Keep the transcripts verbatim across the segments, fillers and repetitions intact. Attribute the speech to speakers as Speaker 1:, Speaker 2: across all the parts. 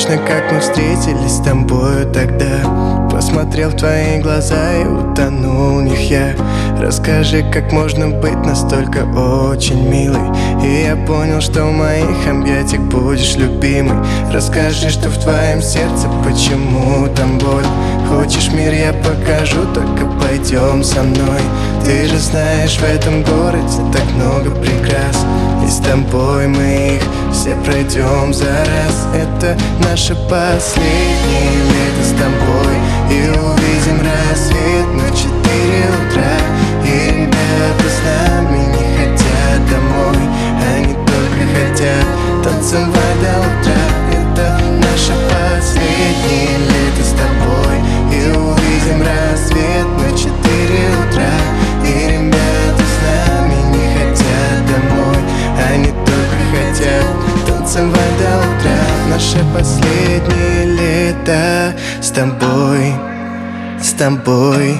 Speaker 1: точно, как мы встретились с тобою тогда. Посмотрел в твои глаза и утонул в них я. Расскажи, как можно быть настолько очень милой. И я понял, что в моих объятиях будешь любимой. Расскажи, что в твоем сердце, почему там боль. Хочешь мир, я покажу, только пойдем со мной. Ты же знаешь, в этом городе так много прекрас, и с тобой мы их все пройдем за раз. Это наше последнее лето с тобой, и увидим рассвет мы в четыре утра. И ребята с нами не хотят домой, они только хотят танцевать до утра. Это наше последнее лето с тобой, и увидим рассвет мы в четыре утра. И ребята с нами не хотят домой, они только хотят танцевать до утра. Наше последнее лето с тобой, с тобой,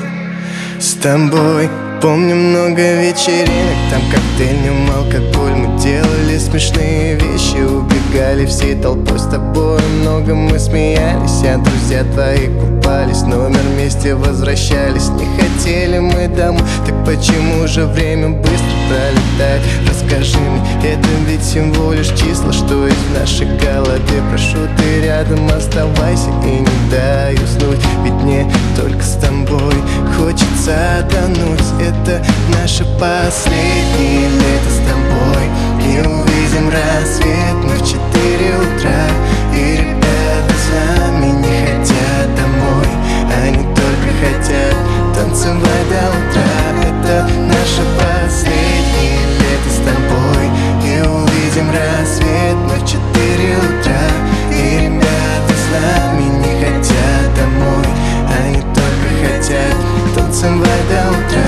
Speaker 1: с тобой. Помню много вечеринок, там коктейльным алкоголь. Мы делали смешные вещи, убегали всей толпой. С тобой много мы смеялись, а друзья твои купались. Номер вместе возвращались, не хотели мы домой. Так почему же время быстро пролетает? Расскажи мне, это ведь всего лишь числа, что есть в нашей голове. Прошу, ты рядом оставайся и не дай уснуть, ведь мне только с тобой хочется тонуть. Это наше последнее лето с тобой, и увидим рассвет мы в четыре утра. И ребята с нами не хотят домой, они только хотят танцевать до утра. Это наше последнее лето с тобой, и увидим рассвет мы в четыре утра. И ребята с нами не хотят домой, они только хотят танцевать до утра.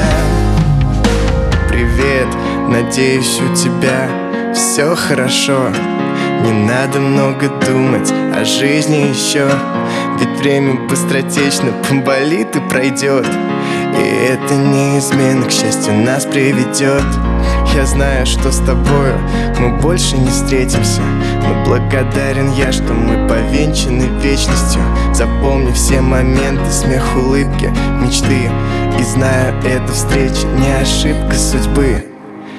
Speaker 1: Привет, надеюсь, у тебя все хорошо. Не надо много думать о жизни еще, ведь время быстротечно поболит и пройдет. И это неизменно к счастью нас приведет. Я знаю, что с тобою мы больше не встретимся, но благодарен я, что мы повенчаны вечностью. Запомни все моменты, смех, улыбки, мечты. И знаю, эта встреча не ошибка судьбы.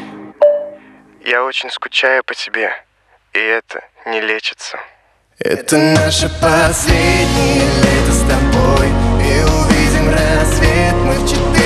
Speaker 1: Я очень скучаю по тебе, и это не лечится. Это наше последнее лето с тобой, и увидим рассвет мы в четыре.